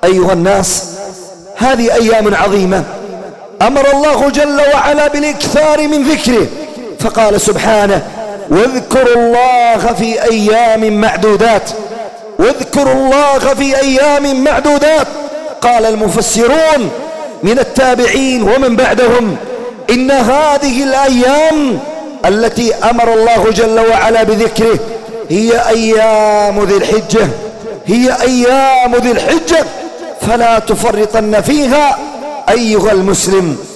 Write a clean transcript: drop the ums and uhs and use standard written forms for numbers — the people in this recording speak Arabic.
أيها الناس، هذه أيام عظيمة أمر الله جل وعلا بالإكثار من ذكره، فقال سبحانه: واذكروا الله في أيام معدودات. واذكروا الله في أيام معدودات. قال المفسرون من التابعين ومن بعدهم: إن هذه الأيام التي أمر الله جل وعلا بذكره هي أيام ذي الحجة، هي أيام ذي الحجة، فلا تفرطن فيها أيها المسلم.